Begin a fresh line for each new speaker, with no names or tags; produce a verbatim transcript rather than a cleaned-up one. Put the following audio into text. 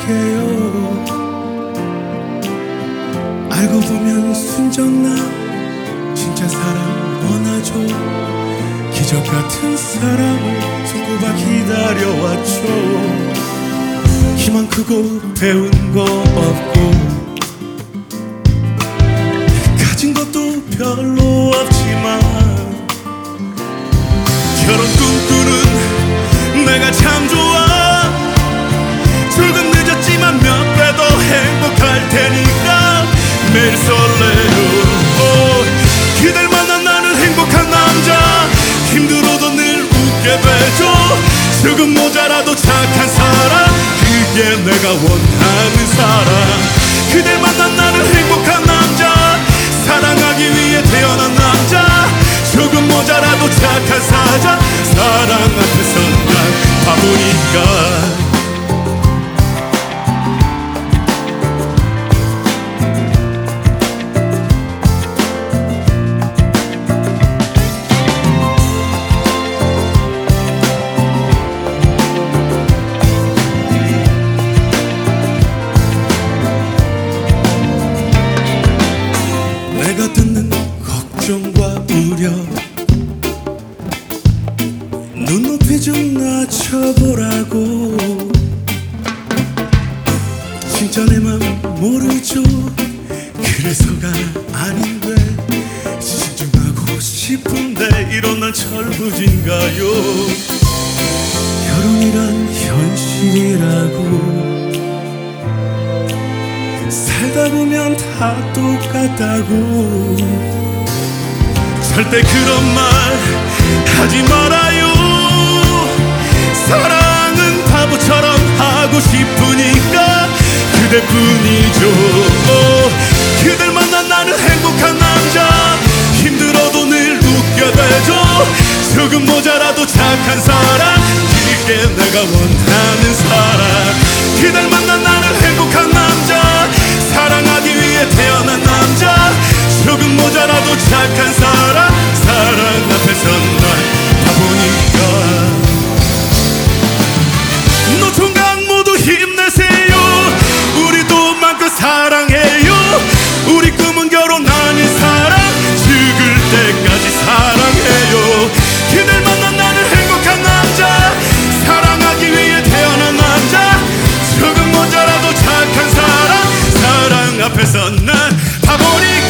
부탁해요. 알고 보면 순정나 진짜 사랑 원하죠. 기적 같은 사랑을 손꼽아 기다려왔죠. 키만 크고 배운 거 없고 가진 것도 별로 없지만 결혼 꿈꾸는 내가 참 좋아. 조금 늦었지만 몇 배 더 행복할 테니까 매일 설레요. 오, 그댈 만난 나는 행복한 남자. 힘들어도 늘 웃게 되죠. 조금 모자라도 착한 사람, 그게 내가 원하는 사람. 그댈 만난 나는 행복한 남자. 사랑하기 위해 태어난 남자. 조금 모자라도 착한 사자. 사랑 앞에선 난 바보니까. 내가 듣는 걱정과 우려 눈높이 좀 낮춰보라고. 진짜 내 맘 모르죠. 그래서가 아닌데 신중하고 싶은데 이런 난 철부진가요. 결혼이란 현실이라고. 살다 보면 다 똑같다고. 절대 그런 말 하지 말아요. 사랑은 바보처럼 하고 싶으니까 그대뿐이죠. 어, 그댈 만난 나는 행복한 남자. 힘들어도 늘 웃게 되죠. 조금 모자라도 착한 사람, 그게 내가 원하는 사람. 그댈 만난 나는 행복한 남자. 사랑하기 위해 태어난 남자. 조금 모자라도 착한 사람. 사랑 앞에선 난 바보니까. 노총각 모두 힘내세요. 우리도 마음껏 사랑해요. 우리 꿈은 결혼 아닌 사랑. 죽을 때까지 사랑해요. 그댈 만난 나는 행복한 남자. 사랑하기 위해 태어난 남자. 조금 모자라도 착한 사람. 사랑 앞에서 난 바보니까.